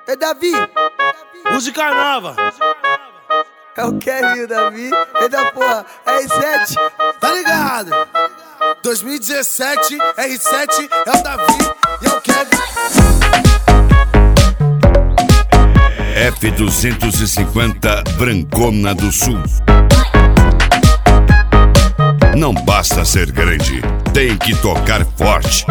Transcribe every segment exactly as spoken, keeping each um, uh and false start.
É Davi. Música nova. É o Kelly, o Davi. É da porra, é R sete. Tá ligado? dois mil e dezessete, R sete é o Davi e é o Kevin. F duzentos e cinquenta Brancona do Sul. Não basta ser grande, tem que tocar forte.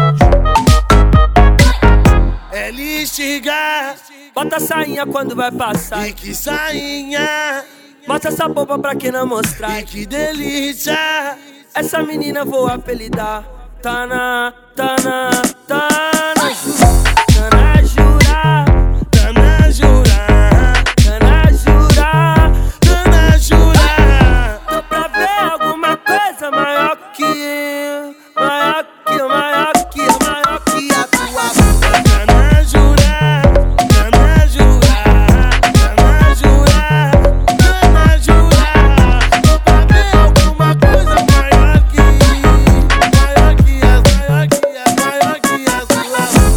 É listigar, bota a sainha quando vai passar. e que sainha, Mostra essa boba pra quem não mostrar. e que delícia. Essa menina vou apelidar. Tá na, tá na, tá na ju- tá na jura, Tá na jura, tá na jura. tá na jura. Tô pra ver alguma coisa maior que eu, maior que eu, maior que eu, maior que a tua. Tá na jura, tá na jura, tá na jura, tá na jura. Tô pra ver alguma coisa maior que, maior que as, maior que as, maior que as suas.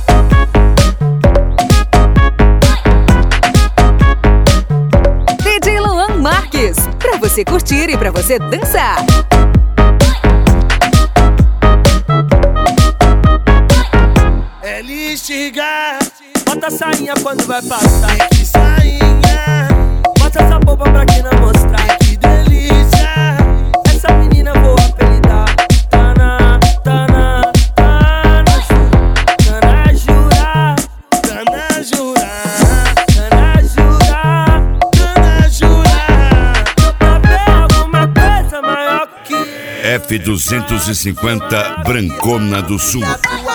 D J Luan Marques, pra você curtir e pra você dançar. É listigar, Bota a sainha quando vai passar. que sainha, Mostra essa boba pra quem não mostrar. que delícia. Essa menina vou apelidar. Tá na, tá na, tá na ju- tá na jura, Tá na jura, tá na jura. tá na jura. Tô pra ver alguma coisa maior que F duzentos e cinquenta Brancona do Sul. a tua.